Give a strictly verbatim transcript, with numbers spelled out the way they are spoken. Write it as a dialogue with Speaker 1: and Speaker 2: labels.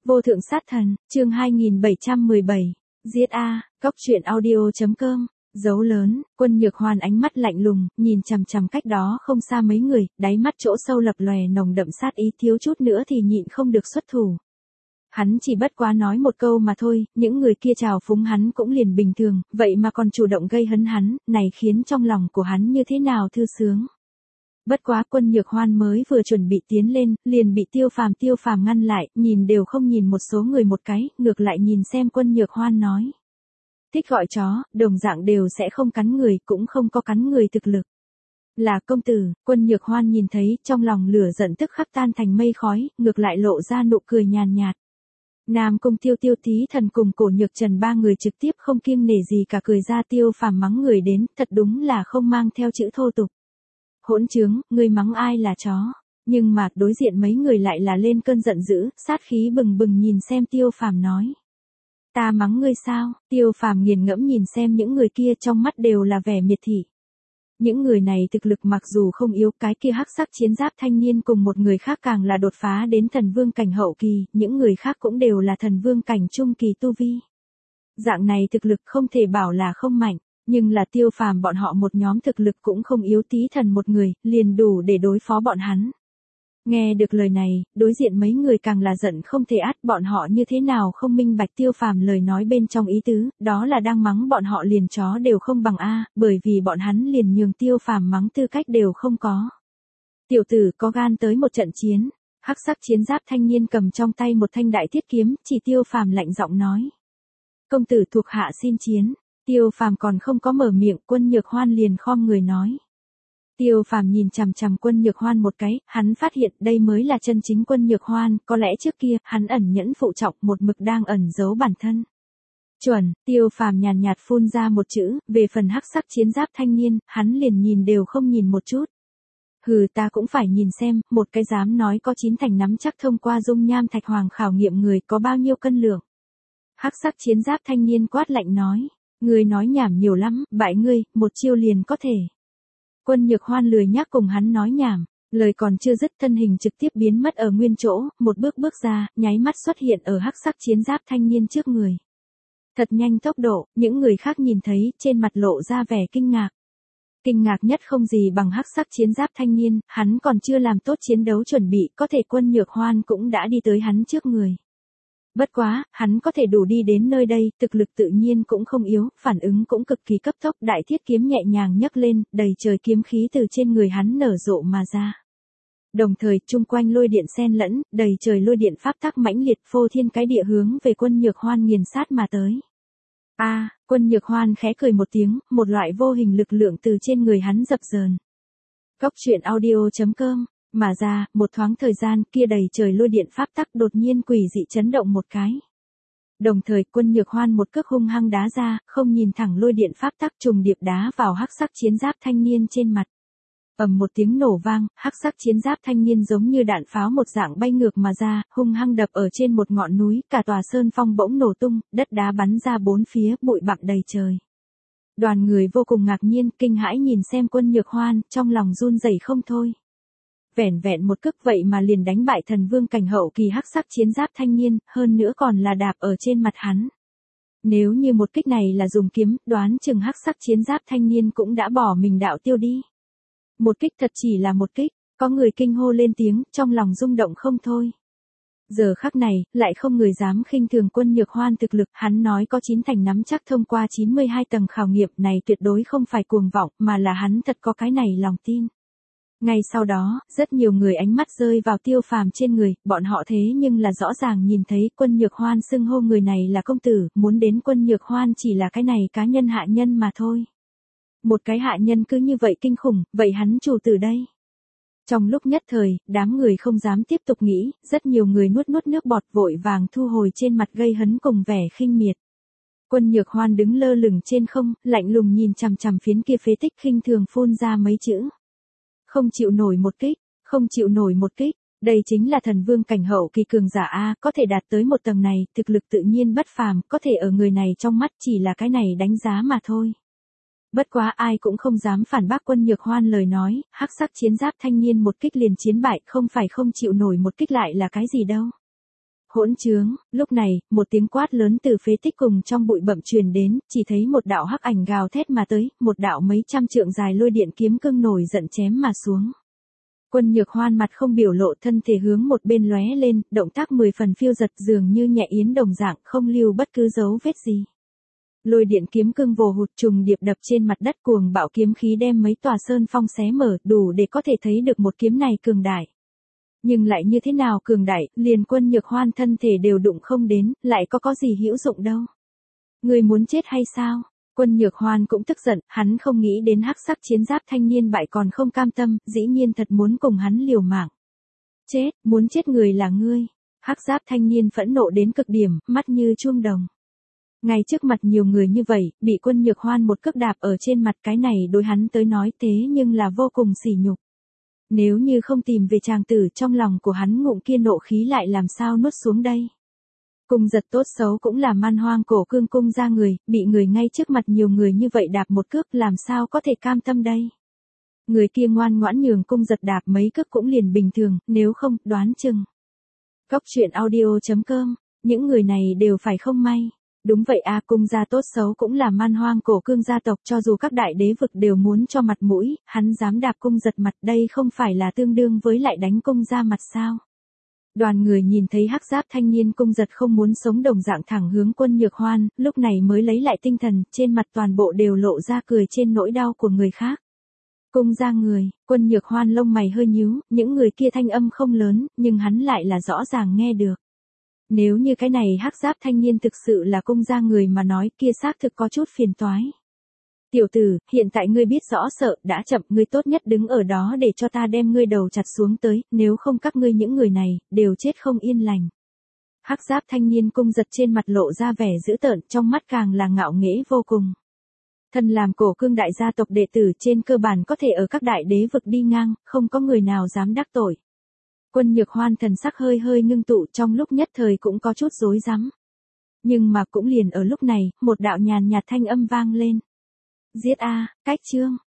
Speaker 1: Vô thượng sát thần, chương hai nghìn bảy trăm mười bảy. Giết A, Cóc truyện audio.com. Dấu lớn, Quân Nhược Hoan ánh mắt lạnh lùng, nhìn chằm chằm cách đó không xa mấy người, đáy mắt chỗ sâu lập lòe nồng đậm sát ý, thiếu chút nữa thì nhịn không được xuất thủ. Hắn chỉ bất quá nói một câu mà thôi, những người kia chào phúng hắn cũng liền bình thường, vậy mà còn chủ động gây hấn hắn, này khiến trong lòng của hắn như thế nào thư sướng. Bất quá Quân Nhược Hoan mới vừa chuẩn bị tiến lên, liền bị Tiêu Phàm Tiêu Phàm ngăn lại, nhìn đều không nhìn một số người một cái, ngược lại nhìn xem Quân Nhược Hoan nói. Thích gọi chó, đồng dạng đều sẽ không cắn người, cũng không có cắn người thực lực. Là công tử, Quân Nhược Hoan nhìn thấy, trong lòng lửa giận tức khắc tan thành mây khói, ngược lại lộ ra nụ cười nhàn nhạt. Nam Cung Tiêu Tiêu Tí Thần cùng Cổ Nhược Trần ba người trực tiếp không kiêng nể gì cả cười ra Tiêu Phàm mắng người đến, thật đúng là không mang theo chữ thô tục. Hỗn trướng, ngươi mắng ai là chó? Nhưng mà đối diện mấy người lại là lên cơn giận dữ, sát khí bừng bừng nhìn xem Tiêu Phàm nói. Ta mắng ngươi sao? Tiêu Phàm nghiền ngẫm nhìn xem những người kia trong mắt đều là vẻ miệt thị. Những người này thực lực mặc dù không yếu, cái kia hắc sắc chiến giáp thanh niên cùng một người khác càng là đột phá đến thần vương cảnh hậu kỳ, những người khác cũng đều là thần vương cảnh trung kỳ tu vi. Dạng này thực lực không thể bảo là không mạnh. Nhưng là Tiêu Phàm bọn họ một nhóm thực lực cũng không yếu, Tí Thần một người, liền đủ để đối phó bọn hắn. Nghe được lời này, đối diện mấy người càng là giận không thể át, bọn họ như thế nào không minh bạch Tiêu Phàm lời nói bên trong ý tứ, đó là đang mắng bọn họ liền chó đều không bằng A, bởi vì bọn hắn liền nhường Tiêu Phàm mắng tư cách đều không có. Tiểu tử có gan tới một trận chiến, hắc sắc chiến giáp thanh niên cầm trong tay một thanh đại thiết kiếm, chỉ Tiêu Phàm lạnh giọng nói. Công tử thuộc hạ xin chiến. Tiêu Phàm còn không có mở miệng, Quân Nhược Hoan liền khom người nói. Tiêu Phàm nhìn chằm chằm Quân Nhược Hoan một cái, hắn phát hiện đây mới là chân chính Quân Nhược Hoan, có lẽ trước kia, hắn ẩn nhẫn phụ trọng một mực đang ẩn giấu bản thân. Chuẩn, Tiêu Phàm nhàn nhạt phun ra một chữ, về phần hắc sắc chiến giáp thanh niên, hắn liền nhìn đều không nhìn một chút. Hừ, ta cũng phải nhìn xem, một cái dám nói có chín thành nắm chắc thông qua dung nham thạch hoàng khảo nghiệm người có bao nhiêu cân lượng. Hắc sắc chiến giáp thanh niên quát lạnh nói. Ngươi nói nhảm nhiều lắm, bại ngươi, một chiêu liền có thể. Quân Nhược Hoan lười nhác cùng hắn nói nhảm, lời còn chưa dứt thân hình trực tiếp biến mất ở nguyên chỗ, một bước bước ra, nháy mắt xuất hiện ở hắc sắc chiến giáp thanh niên trước người. Thật nhanh tốc độ, những người khác nhìn thấy, trên mặt lộ ra vẻ kinh ngạc. Kinh ngạc nhất không gì bằng hắc sắc chiến giáp thanh niên, hắn còn chưa làm tốt chiến đấu chuẩn bị, có thể Quân Nhược Hoan cũng đã đi tới hắn trước người. Bất quá, hắn có thể đủ đi đến nơi đây, thực lực tự nhiên cũng không yếu, phản ứng cũng cực kỳ cấp tốc, đại thiết kiếm nhẹ nhàng nhấc lên, đầy trời kiếm khí từ trên người hắn nở rộ mà ra. Đồng thời, chung quanh lôi điện xen lẫn, đầy trời lôi điện pháp tắc mãnh liệt phô thiên cái địa hướng về Quân Nhược Hoan nghiền sát mà tới. A, à, Quân Nhược Hoan khẽ cười một tiếng, một loại vô hình lực lượng từ trên người hắn dập dờn. Cóc truyện audio.com. Mà ra, một thoáng thời gian kia đầy trời lôi điện pháp tắc đột nhiên quỷ dị chấn động một cái. Đồng thời Quân Nhược Hoan một cước hung hăng đá ra, không nhìn thẳng lôi điện pháp tắc trùng điệp đá vào hắc sắc chiến giáp thanh niên trên mặt. Ầm một tiếng nổ vang, hắc sắc chiến giáp thanh niên giống như đạn pháo một dạng bay ngược mà ra, hung hăng đập ở trên một ngọn núi, cả tòa sơn phong bỗng nổ tung, đất đá bắn ra bốn phía, bụi bặm đầy trời. Đoàn người vô cùng ngạc nhiên, kinh hãi nhìn xem Quân Nhược Hoan, trong lòng run rẩy không thôi. Vẻn vẹn một cước vậy mà liền đánh bại thần vương cảnh hậu kỳ hắc sắc chiến giáp thanh niên, hơn nữa còn là đạp ở trên mặt hắn. Nếu như một kích này là dùng kiếm, đoán chừng hắc sắc chiến giáp thanh niên cũng đã bỏ mình đạo tiêu đi. Một kích thật chỉ là một kích, có người kinh hô lên tiếng, trong lòng rung động không thôi. Giờ khắc này, lại không người dám khinh thường Quân Nhược Hoan thực lực, hắn nói có chín thành nắm chắc thông qua chín mươi hai tầng khảo nghiệm này tuyệt đối không phải cuồng vọng, mà là hắn thật có cái này lòng tin. Ngay sau đó, rất nhiều người ánh mắt rơi vào Tiêu Phàm trên người, bọn họ thế nhưng là rõ ràng nhìn thấy Quân Nhược Hoan xưng hô người này là công tử, muốn đến Quân Nhược Hoan chỉ là cái này cá nhân hạ nhân mà thôi. Một cái hạ nhân cứ như vậy kinh khủng, vậy hắn chủ tử đây. Trong lúc nhất thời, đám người không dám tiếp tục nghĩ, rất nhiều người nuốt nuốt nước bọt vội vàng thu hồi trên mặt gây hấn cùng vẻ khinh miệt. Quân Nhược Hoan đứng lơ lửng trên không, lạnh lùng nhìn chằm chằm phiến kia phế tích khinh thường phun ra mấy chữ. Không chịu nổi một kích, không chịu nổi một kích, đây chính là thần vương cảnh hậu kỳ cường giả A, có thể đạt tới một tầng này, thực lực tự nhiên bất phàm, có thể ở người này trong mắt chỉ là cái này đánh giá mà thôi. Bất quá ai cũng không dám phản bác Quân Nhược Hoan lời nói, hắc sắc chiến giáp thanh niên một kích liền chiến bại, không phải không chịu nổi một kích lại là cái gì đâu. Hỗn trướng, lúc này, một tiếng quát lớn từ phế tích cùng trong bụi bặm truyền đến, chỉ thấy một đạo hắc ảnh gào thét mà tới, một đạo mấy trăm trượng dài lôi điện kiếm cương nổi giận chém mà xuống. Quân Nhược Hoan mặt không biểu lộ, thân thể hướng một bên lóe lên, động tác mười phần phiêu giật, dường như nhẹ yến đồng dạng, không lưu bất cứ dấu vết gì. Lôi điện kiếm cương vồ hụt trùng điệp đập trên mặt đất, cuồng bạo kiếm khí đem mấy tòa sơn phong xé mở, đủ để có thể thấy được một kiếm này cường đại. Nhưng lại như thế nào cường đại, liền Quân Nhược Hoan thân thể đều đụng không đến, lại có có gì hữu dụng đâu. Người muốn chết hay sao? Quân Nhược Hoan cũng tức giận, hắn không nghĩ đến hắc sắc chiến giáp thanh niên bại còn không cam tâm, dĩ nhiên thật muốn cùng hắn liều mạng. Chết, muốn chết người là ngươi. Hắc giáp thanh niên phẫn nộ đến cực điểm, mắt như chuông đồng. Ngay trước mặt nhiều người như vậy, bị Quân Nhược Hoan một cước đạp ở trên mặt, cái này đối hắn tới nói thế nhưng là vô cùng sỉ nhục. Nếu như không tìm về chàng tử, trong lòng của hắn ngụm kia nộ khí lại làm sao nuốt xuống đây. Cung Giật tốt xấu cũng là Man Hoang cổ cương cung ra người, bị người ngay trước mặt nhiều người như vậy đạp một cước, làm sao có thể cam tâm đây. Người kia ngoan ngoãn nhường Cung Giật đạp mấy cước cũng liền bình thường, nếu không, đoán chừng. Cóc truyện audio chấm com, những người này đều phải không may. Đúng vậy a, Cung gia tốt xấu cũng là Man Hoang cổ cương gia tộc, cho dù các đại đế vực đều muốn cho mặt mũi, hắn dám đạp Cung Giật mặt, đây không phải là tương đương với lại đánh Cung gia mặt sao. Đoàn người nhìn thấy hắc giáp thanh niên Cung Giật không muốn sống đồng dạng thẳng hướng Quân Nhược Hoan, lúc này mới lấy lại tinh thần, trên mặt toàn bộ đều lộ ra cười trên nỗi đau của người khác. Cung gia người, Quân Nhược Hoan lông mày hơi nhíu, những người kia thanh âm không lớn, nhưng hắn lại là rõ ràng nghe được. Nếu như cái này hắc giáp thanh niên thực sự là Cung gia người mà nói, kia xác thực có chút phiền toái. Tiểu tử, hiện tại ngươi biết rõ sợ, đã chậm, ngươi tốt nhất đứng ở đó để cho ta đem ngươi đầu chặt xuống tới, nếu không các ngươi những người này, đều chết không yên lành. Hắc giáp thanh niên Cung Giật trên mặt lộ ra vẻ dữ tợn, trong mắt càng là ngạo nghễ vô cùng. Thân làm cổ cương đại gia tộc đệ tử, trên cơ bản có thể ở các đại đế vực đi ngang, không có người nào dám đắc tội. Quân Nhược Hoan thần sắc hơi hơi ngưng tụ, trong lúc nhất thời cũng có chút rối rắm. Nhưng mà cũng liền ở lúc này, một đạo nhàn nhạt thanh âm vang lên. Giết a, cách chương.